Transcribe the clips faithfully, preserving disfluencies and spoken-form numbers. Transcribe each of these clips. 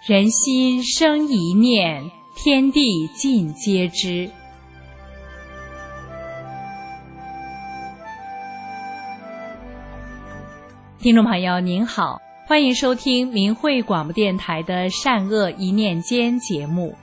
人心生一念，天地尽皆知。听众朋友您好，欢迎收听明慧广播电台的善恶一念间节目。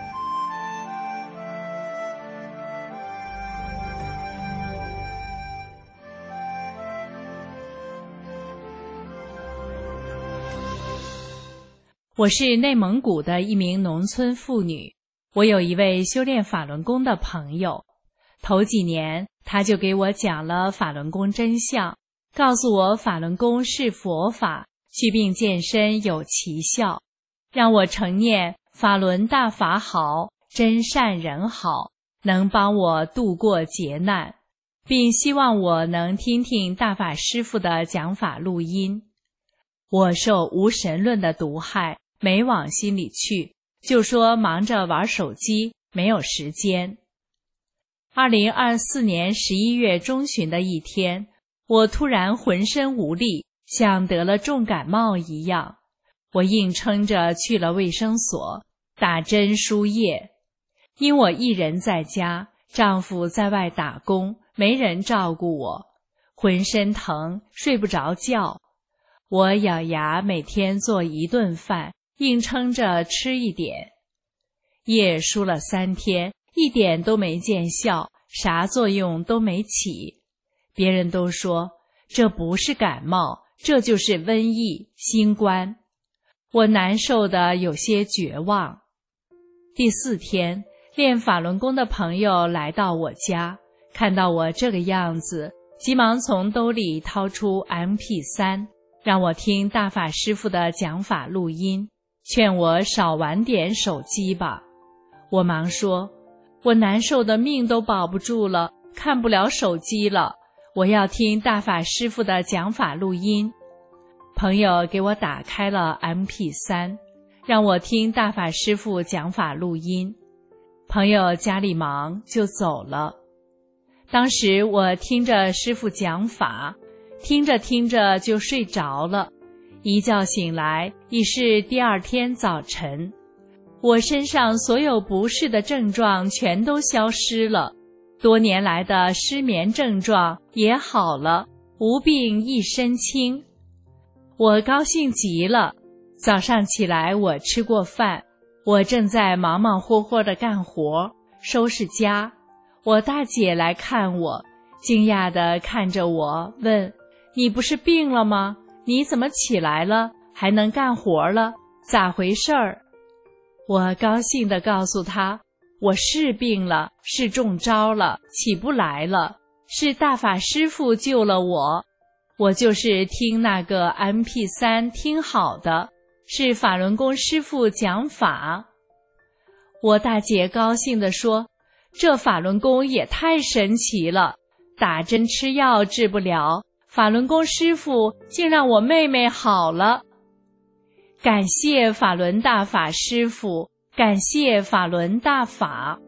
我是内蒙古的一名农村妇女，我有一位修炼法轮功的朋友，头几年他就给我讲了法轮功真相，告诉我法轮功是佛法，祛病健身有奇效，让我承念法轮大法好，真善人好，能帮我度过劫难，并希望我能听听大法师父的讲法录音。我受无神论的毒害，没往心里去，就说忙着玩手机，没有时间。二零二四年十一月中旬的一天，我突然浑身无力，像得了重感冒一样。我硬撑着去了卫生所，打针输液。因我一人在家，丈夫在外打工，没人照顾我，浑身疼，睡不着觉。我咬牙每天做一顿饭，硬撑着吃一点。液输了三天，一点都没见效，啥作用都没起。别人都说这不是感冒，这就是瘟疫，新冠。我难受得有些绝望。第四天，练法轮功的朋友来到我家，看到我这个样子，急忙从兜里掏出 M P 三， 让我听大法师父的讲法录音，劝我少玩点手机吧。我忙说，我难受的命都保不住了，看不了手机了，我要听大法师父的讲法录音。朋友给我打开了 M P 三， 让我听大法师父讲法录音。朋友家里忙就走了。当时我听着师父讲法，听着听着就睡着了，一觉醒来已是第二天早晨。我身上所有不适的症状全都消失了，多年来的失眠症状也好了，无病一身轻。我高兴极了。早上起来我吃过饭，我正在忙忙活活地干活，收拾家。我大姐来看我，惊讶地看着我，问，你不是病了吗？你怎么起来了，还能干活了？咋回事儿？我高兴地告诉她，我是病了，是中招了，起不来了，是大法师父救了我。我就是听那个 M P 三 听好的，是法轮功师父讲法。我大姐高兴地说，这法轮功也太神奇了，打针吃药治不了，法轮功师父竟让我妹妹好了。感谢法轮大法师父，感谢法轮大法。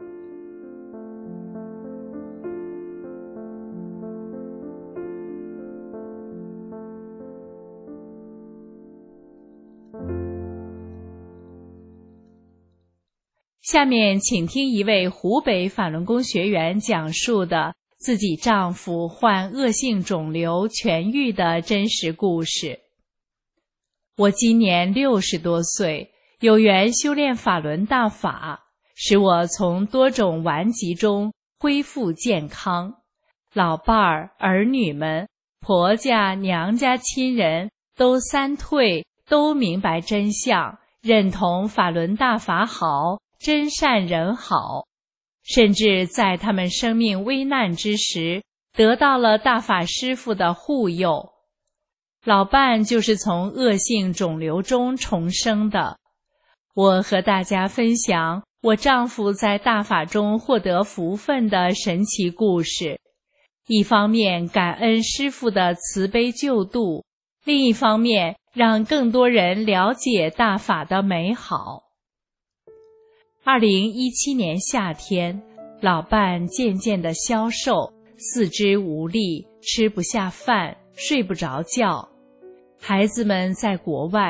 下面请听一位湖北法轮功学员讲述的自己丈夫患恶性肿瘤痊愈的真实故事。我今年六十多岁，有缘修炼法轮大法，使我从多种顽疾中恢复健康。老伴儿、儿女们、婆家、娘家亲人都三退，都明白真相，认同法轮大法好，真善人好，甚至在他们生命危难之时，得到了大法师父的护佑。老伴就是从恶性肿瘤中重生的。我和大家分享我丈夫在大法中获得福分的神奇故事，一方面感恩师父的慈悲救度，另一方面让更多人了解大法的美好。二零一七年夏天，老伴渐渐的消瘦，四肢无力，吃不下饭，睡不着觉。孩子们在国外，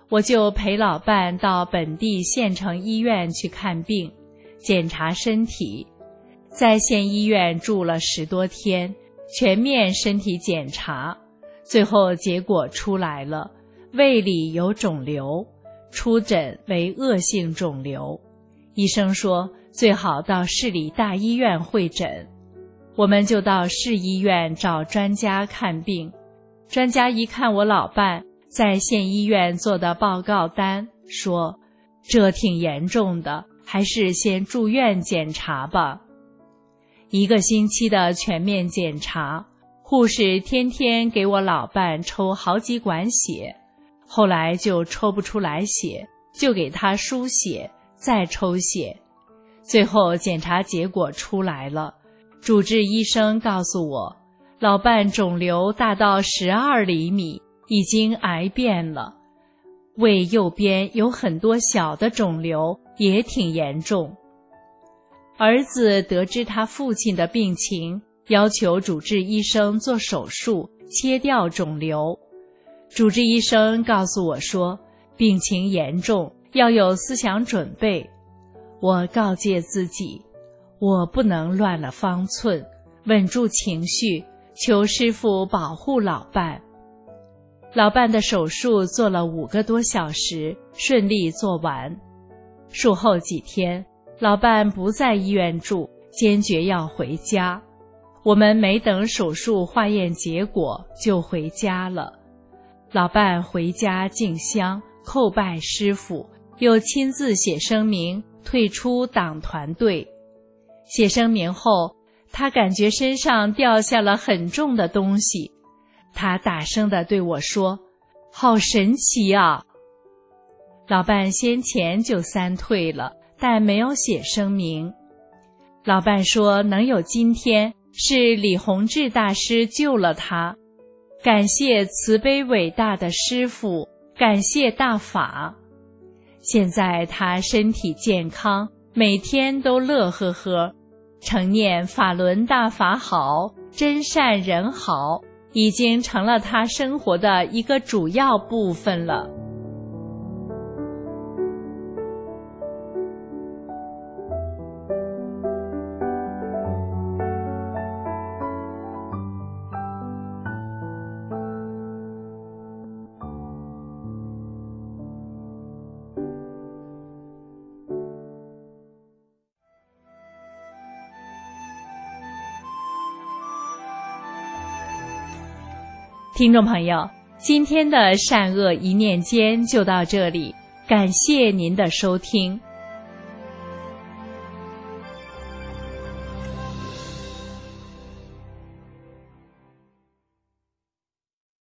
我就陪老伴到本地县城医院去看病，检查身体。在县医院住了十多天，全面身体检查，最后结果出来了，胃里有肿瘤，出诊为恶性肿瘤。医生说最好到市里大医院会诊，我们就到市医院找专家看病。专家一看我老伴在县医院做的报告单，说这挺严重的，还是先住院检查吧。一个星期的全面检查，护士天天给我老伴抽好几管血，后来就抽不出来血，就给他输血，再抽血。最后检查结果出来了，主治医生告诉我，老伴肿瘤大到十二厘米，已经癌变了，胃右边有很多小的肿瘤，也挺严重。儿子得知他父亲的病情，要求主治医生做手术，切掉肿瘤。主治医生告诉我说，病情严重，要有思想准备。我告诫自己，我不能乱了方寸，稳住情绪，求师父保护老伴。老伴的手术做了五个多小时，顺利做完。术后几天，老伴不在医院住，坚决要回家。我们没等手术化验结果就回家了。老伴回家敬香，叩拜师父，又亲自写声明退出党团队。写声明后，他感觉身上掉下了很重的东西，他大声地对我说，好神奇啊！老伴先前就三退了，但没有写声明。老伴说能有今天是李洪志大师救了他，感谢慈悲伟大的师父，感谢大法。现在他身体健康，每天都乐呵呵，常念法轮大法好，真善人好，已经成了他生活的一个主要部分了。听众朋友，今天的善恶一念间就到这里，感谢您的收听，